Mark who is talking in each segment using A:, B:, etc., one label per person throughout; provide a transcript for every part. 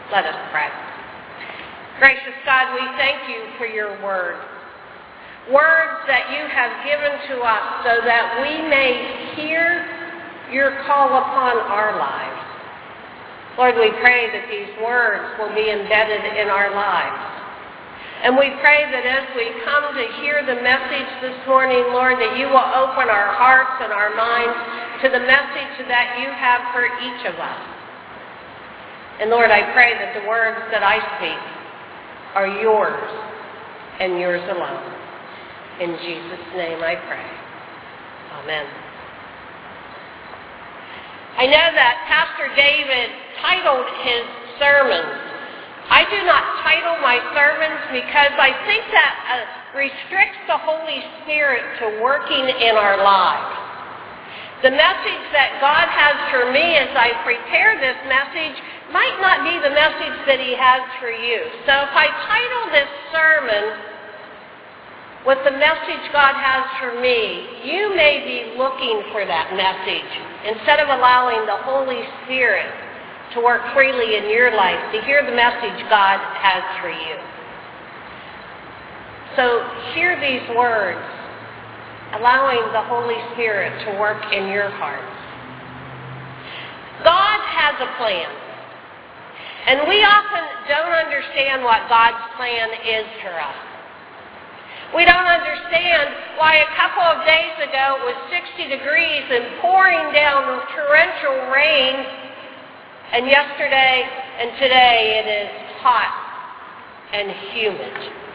A: Let us pray. Gracious God, we thank you for your word. Words that you have given to us so that we may hear your call upon our lives. Lord, we pray that these words will be embedded in our lives. And we pray that as we come to hear the message this morning, Lord, that you will open our hearts and our minds to the message that you have for each of us. And Lord, I pray that the words that I speak are yours and yours alone. In Jesus' name I pray. Amen. I know that Pastor David titled his sermons. I do not title my sermons because I think that restricts the Holy Spirit to working in our lives. The message that God has for me as I prepare this message might not be the message that he has for you. So if I title this sermon with the message God has for me, you may be looking for that message instead of allowing the Holy Spirit to work freely in your life, to hear the message God has for you. So hear these words, allowing the Holy Spirit to work in your hearts. God has a plan. And we often don't understand what God's plan is for us. We don't understand why a couple of days ago it was 60 degrees and pouring down torrential rain, and yesterday and today it is hot and humid.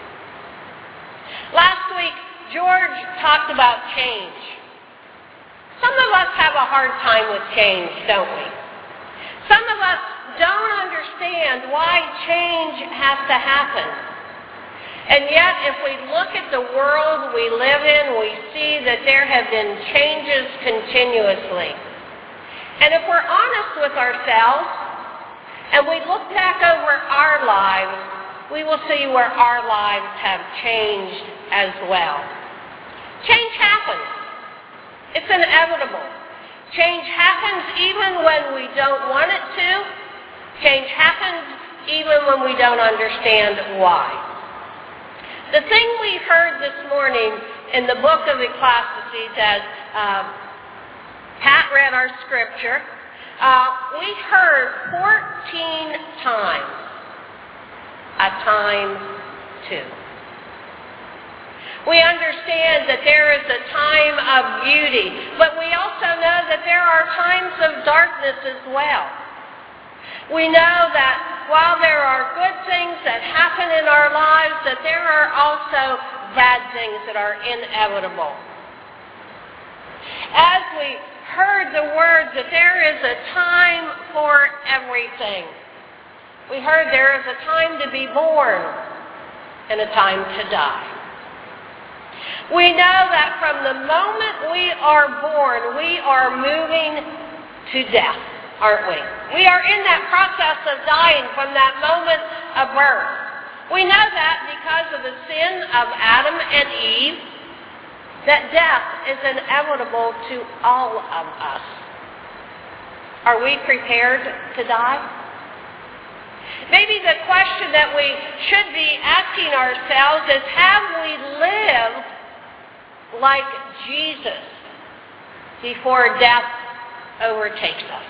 A: Last week, George talked about change. Some of us have a hard time with change, don't we? Some of us don't understand why change has to happen. And yet, if we look at the world we live in, we see that there have been changes continuously. And if we're honest with ourselves, and we look back over our lives, we will see where our lives have changed as well. Change happens. It's inevitable. Change happens even when we don't want it to. Change happens even when we don't understand why. The thing we heard this morning in the book of Ecclesiastes as Pat read our scripture, we heard 14 times a times two. We understand that there is a time of beauty, but we also know that there are times of darkness as well. We know that while there are good things that happen in our lives, that there are also bad things that are inevitable. As we heard the words that there is a time for everything. We heard there is a time to be born and a time to die. We know that from the moment we are born, we are moving to death, aren't we? We are in that process of dying from that moment of birth. We know that because of the sin of Adam and Eve, that death is inevitable to all of us. Are we prepared to die? Maybe the question that we should be asking ourselves is, have we lived like Jesus before death overtakes us?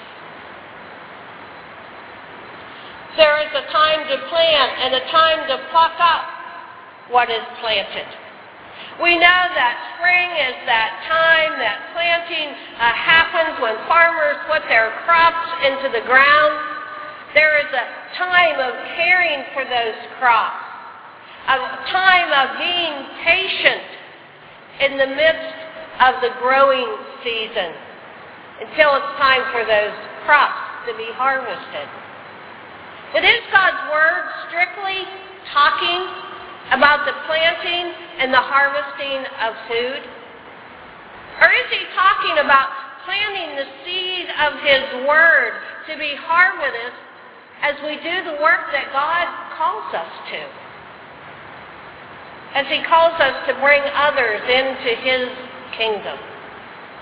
A: There is a time to plant and a time to pluck up what is planted. We know that spring is that time that planting happens when farmers put their crops into the ground. There is a time of caring for those crops, a time of being patient in the midst of the growing season until it's time for those crops to be harvested. But is God's Word strictly talking about the planting and the harvesting of food? Or is he talking about planting the seed of his Word to be harvested as we do the work that God calls us to? As he calls us to bring others into his kingdom.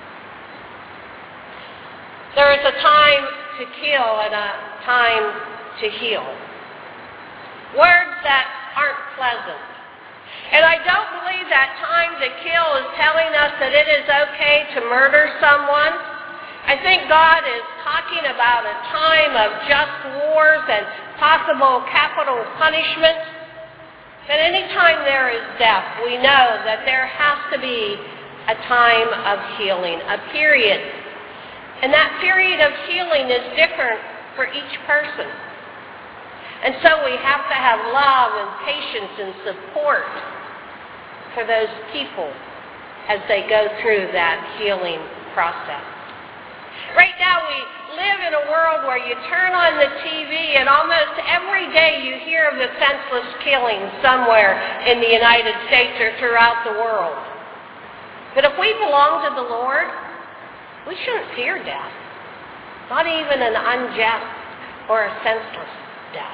A: There is a time to kill and a time to heal. Words that aren't pleasant. And I don't believe that time to kill is telling us that it is okay to murder someone. I think God is talking about a time of just wars and possible capital punishment. But any time there is death, we know that there has to be a time of healing, a period. And that period of healing is different for each person. And so we have to have love and patience and support for those people as they go through that healing process. Right now we live in a world where you turn on the TV and almost every day you hear of the senseless killings somewhere in the United States or throughout the world. But if we belong to the Lord, we shouldn't fear death. Not even an unjust or a senseless death.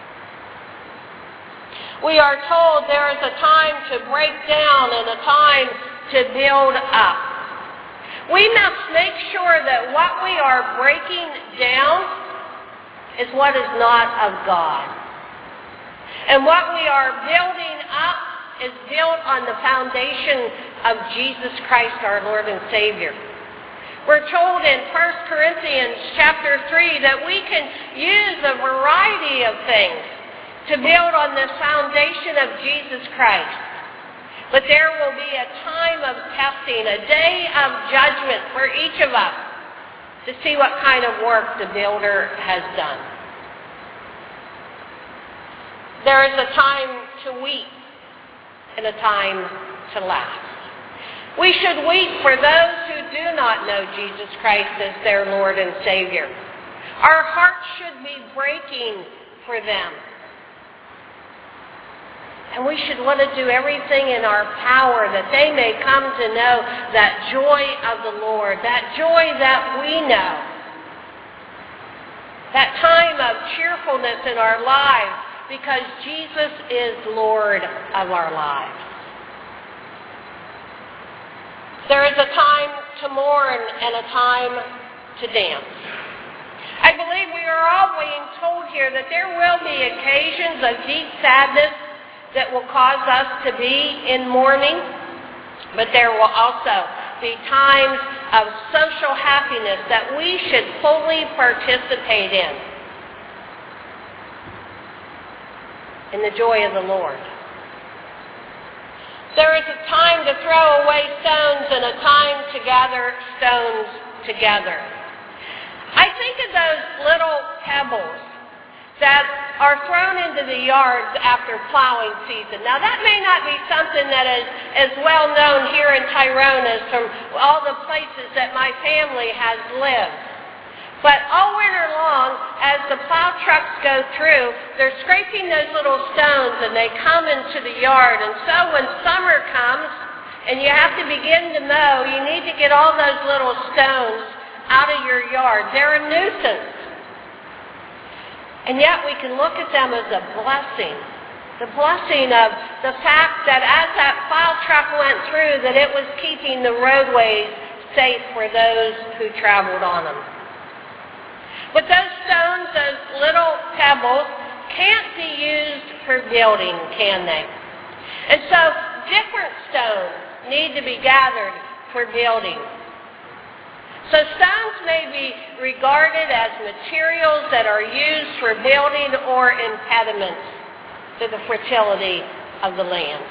A: We are told there is a time to break down and a time to build up. We must make sure that what we are breaking down is what is not of God. And what we are building up is built on the foundation of Jesus Christ, our Lord and Savior. We're told in 1 Corinthians chapter 3 that we can use a variety of things to build on the foundation of Jesus Christ. But there will be a time of testing, a day of judgment for each of us to see what kind of work the builder has done. There is a time to weep and a time to laugh. We should weep for those who do not know Jesus Christ as their Lord and Savior. Our hearts should be breaking for them. And we should want to do everything in our power that they may come to know that joy of the Lord, that joy that we know, that time of cheerfulness in our lives because Jesus is Lord of our lives. There is a time to mourn and a time to dance. I believe we are all being told here that there will be occasions of deep sadness that will cause us to be in mourning, but there will also be times of social happiness that we should fully participate in the joy of the Lord. There is a time to throw away stones and a time to gather stones together. I think of those little pebbles that are thrown into the yards after plowing season. Now that may not be something that is as well known here in Tyrone as from all the places that my family has lived. But all winter long, as the plow trucks go through, they're scraping those little stones and they come into the yard. And so when summer comes and you have to begin to mow, you need to get all those little stones out of your yard. They're a nuisance. And yet we can look at them as a blessing. The blessing of the fact that as that plow truck went through, that it was keeping the roadways safe for those who traveled on them. But those stones, those little pebbles, can't be used for building, can they? And so different stones need to be gathered for building. So stones may be regarded as materials that are used for building or impediments to the fertility of the land.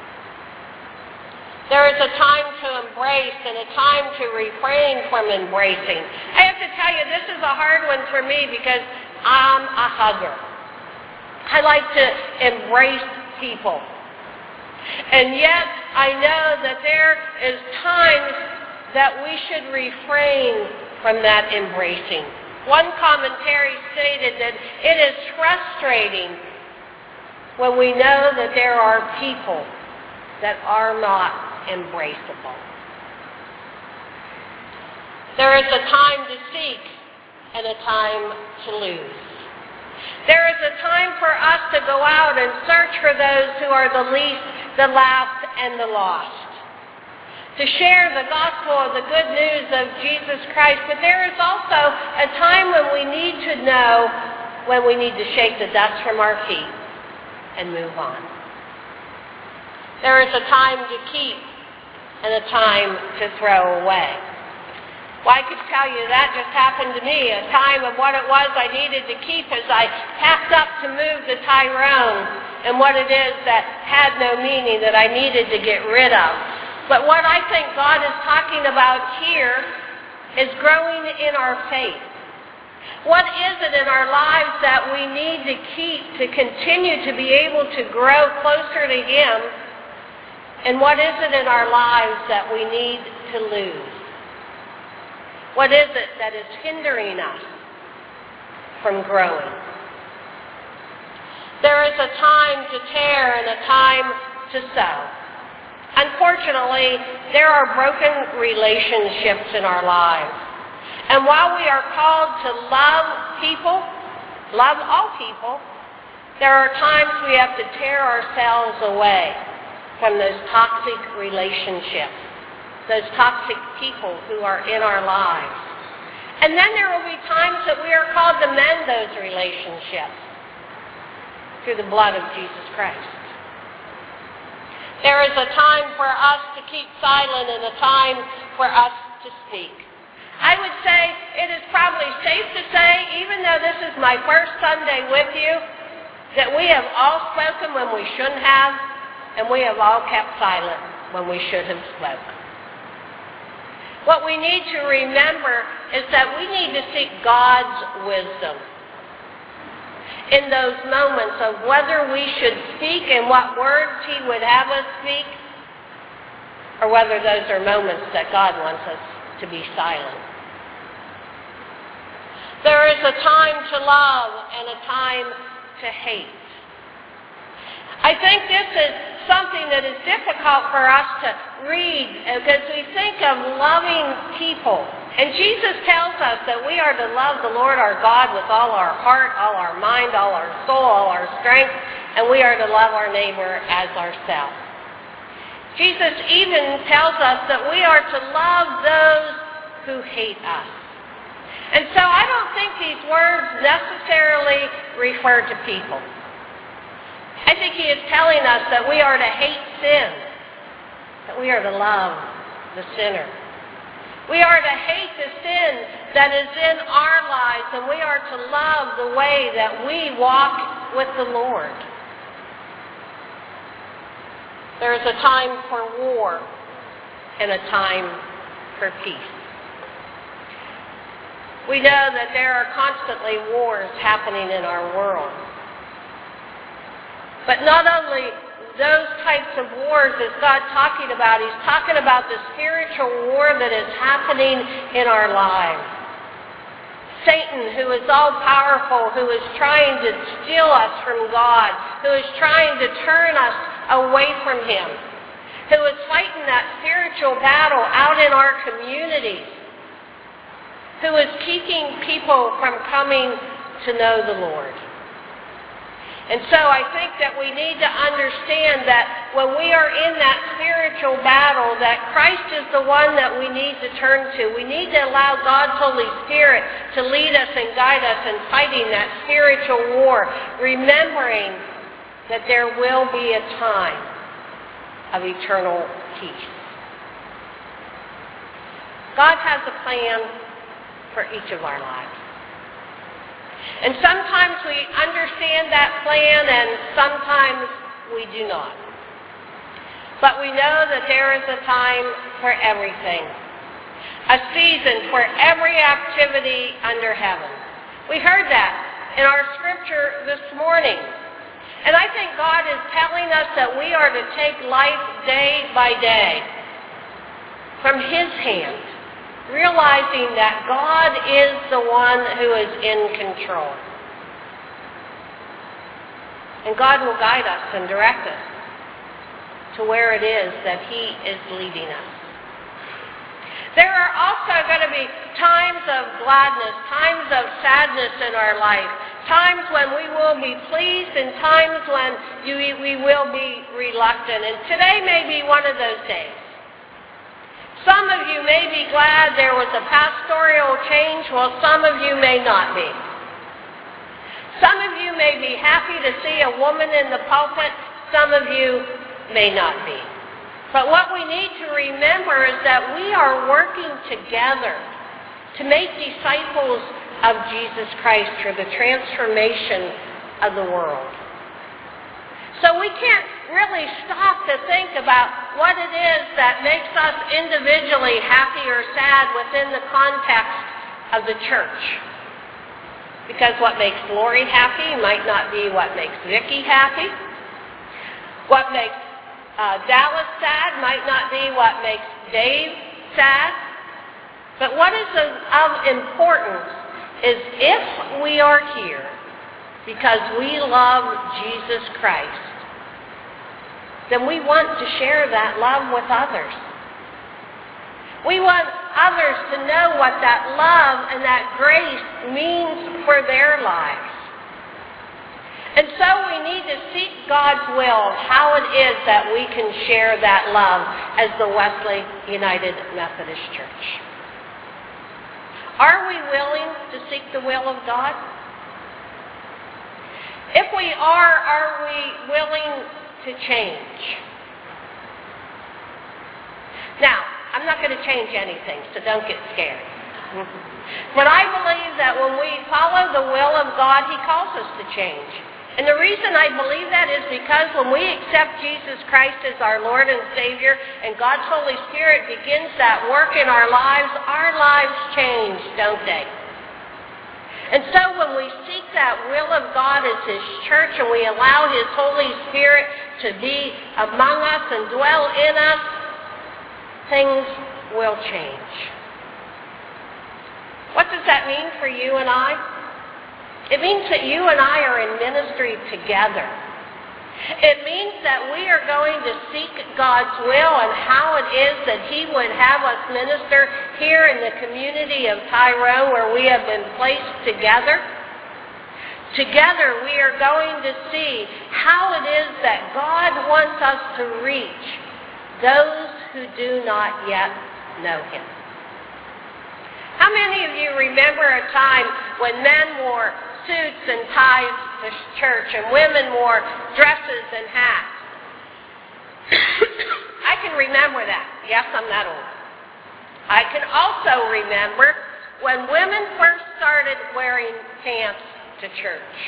A: There is a time to embrace and a time to refrain from embracing. I have to tell you, this is a hard one for me because I'm a hugger. I like to embrace people. And yet I know that there is times that we should refrain from that embracing. One commentary stated that it is frustrating when we know that there are people that are not embraceable. There is a time to seek and a time to lose. There is a time for us to go out and search for those who are the least, the last, and the lost. To share the gospel of the good news of Jesus Christ. But there is also a time when we need to know when we need to shake the dust from our feet and move on. There is a time to keep and a time to throw away. Well, I could tell you that just happened to me, a time of what it was I needed to keep as I packed up to move to Tyrone, and what it is that had no meaning that I needed to get rid of. But what I think God is talking about here is growing in our faith. What is it in our lives that we need to keep to continue to be able to grow closer to Him? And what is it in our lives that we need to lose? What is it that is hindering us from growing? There is a time to tear and a time to sow. Unfortunately, there are broken relationships in our lives. And while we are called to love people, love all people, there are times we have to tear ourselves away from those toxic relationships, those toxic people who are in our lives. And then there will be times that we are called to mend those relationships through the blood of Jesus Christ. There is a time for us to keep silent and a time for us to speak. I would say it is probably safe to say, even though this is my first Sunday with you, that we have all spoken when we shouldn't have, and we have all kept silent when we should have spoken. What we need to remember is that we need to seek God's wisdom in those moments of whether we should speak and what words He would have us speak, or whether those are moments that God wants us to be silent. There is a time to love and a time to hate. I think this is something that is difficult for us to read because we think of loving people. And Jesus tells us that we are to love the Lord our God with all our heart, all our mind, all our soul, all our strength, and we are to love our neighbor as ourselves. Jesus even tells us that we are to love those who hate us. And so I don't think these words necessarily refer to people. I think He is telling us that we are to hate sin, that we are to love the sinner. We are to hate the sin that is in our lives, and we are to love the way that we walk with the Lord. There is a time for war and a time for peace. We know that there are constantly wars happening in our world. But not only those types of wars is God talking about. He's talking about the spiritual war that is happening in our lives. Satan, who is all-powerful, who is trying to steal us from God, who is trying to turn us away from Him, who is fighting that spiritual battle out in our communities, who is keeping people from coming to know the Lord. And so I think that we need to understand that when we are in that spiritual battle, that Christ is the one that we need to turn to. We need to allow God's Holy Spirit to lead us and guide us in fighting that spiritual war, remembering that there will be a time of eternal peace. God has a plan for each of our lives. And sometimes we understand that plan and sometimes we do not. But we know that there is a time for everything. A season for every activity under heaven. We heard that in our scripture this morning. And I think God is telling us that we are to take life day by day from His hand, realizing that God is the one who is in control. And God will guide us and direct us to where it is that He is leading us. There are also going to be times of gladness, times of sadness in our life, times when we will be pleased and times when we will be reluctant. And today may be one of those days. Some of you may be glad there was a pastoral change, while some of you may not be. Some of you may be happy to see a woman in the pulpit. Some of you may not be. But what we need to remember is that we are working together to make disciples of Jesus Christ for the transformation of the world. So we can't really stop to think about what it is that makes us individually happy or sad within the context of the church. Because what makes Lori happy might not be what makes Vicki happy. What makes Dallas sad might not be what makes Dave sad. But what is of importance is if we are here because we love Jesus Christ, then we want to share that love with others. We want others to know what that love and that grace means for their lives. And so we need to seek God's will, how it is that we can share that love as the Wesley United Methodist Church. Are we willing to seek the will of God? If we are we willing to change? Now, I'm not going to change anything, so don't get scared. But I believe that when we follow the will of God, He calls us to change. And the reason I believe that is because when we accept Jesus Christ as our Lord and Savior, and God's Holy Spirit begins that work in our lives change, don't they? And so when we seek that will of God as His church and we allow His Holy Spirit to be among us and dwell in us, things will change. What does that mean for you and I? It means that you and I are in ministry together. It means that we are going to seek God's will and how it is that He would have us minister here in the community of Tyrone where we have been placed together. Together we are going to see how it is that God wants us to reach those who do not yet know Him. How many of you remember a time when men wore suits and ties to church and women wore dresses and hats? I can remember that. Yes, I'm that old. I can also remember when women first started wearing pants to church.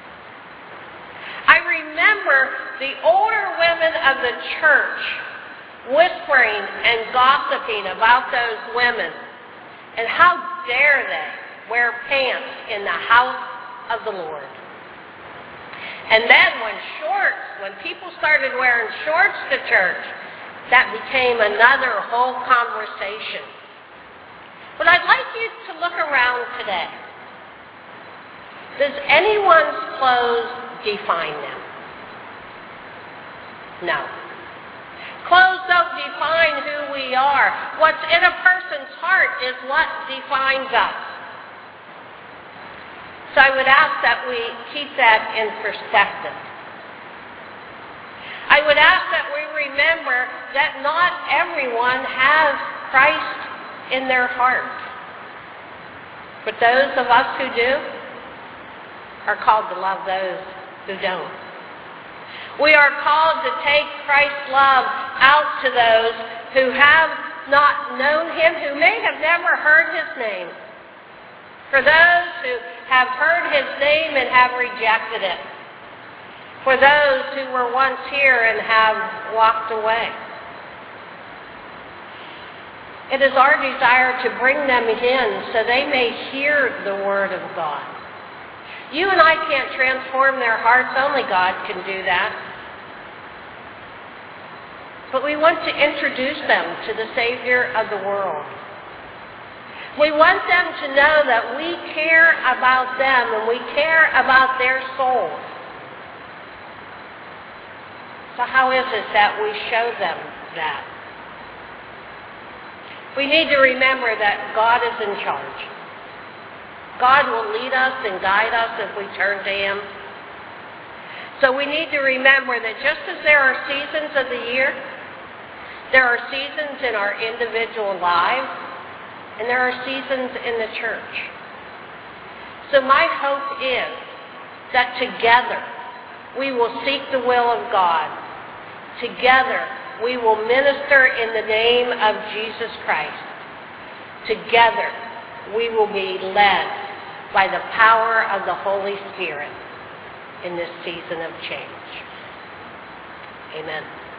A: I remember the older women of the church whispering and gossiping about those women. And how dare they wear pants in the house of the Lord? And then when people started wearing shorts to church, that became another whole conversation. But I'd like you to look around today. Does anyone's clothes define them? No. Clothes don't define who we are. What's in a person's heart is what defines us. So I would ask that we keep that in perspective. I would ask that we remember that not everyone has Christ in their heart. But those of us who do are called to love those who don't. We are called to take Christ's love out to those who have not known Him, who may have never heard His name. For those who have heard His name and have rejected it. For those who were once here and have walked away. It is our desire to bring them in so they may hear the Word of God. You and I can't transform their hearts. Only God can do that. But we want to introduce them to the Savior of the world. We want them to know that we care about them and we care about their souls. So how is it that we show them that? We need to remember that God is in charge. God will lead us and guide us if we turn to Him. So we need to remember that just as there are seasons of the year, there are seasons in our individual lives, and there are seasons in the church. So my hope is that together we will seek the will of God. Together we will minister in the name of Jesus Christ. Together we will be led by the power of the Holy Spirit in this season of change. Amen.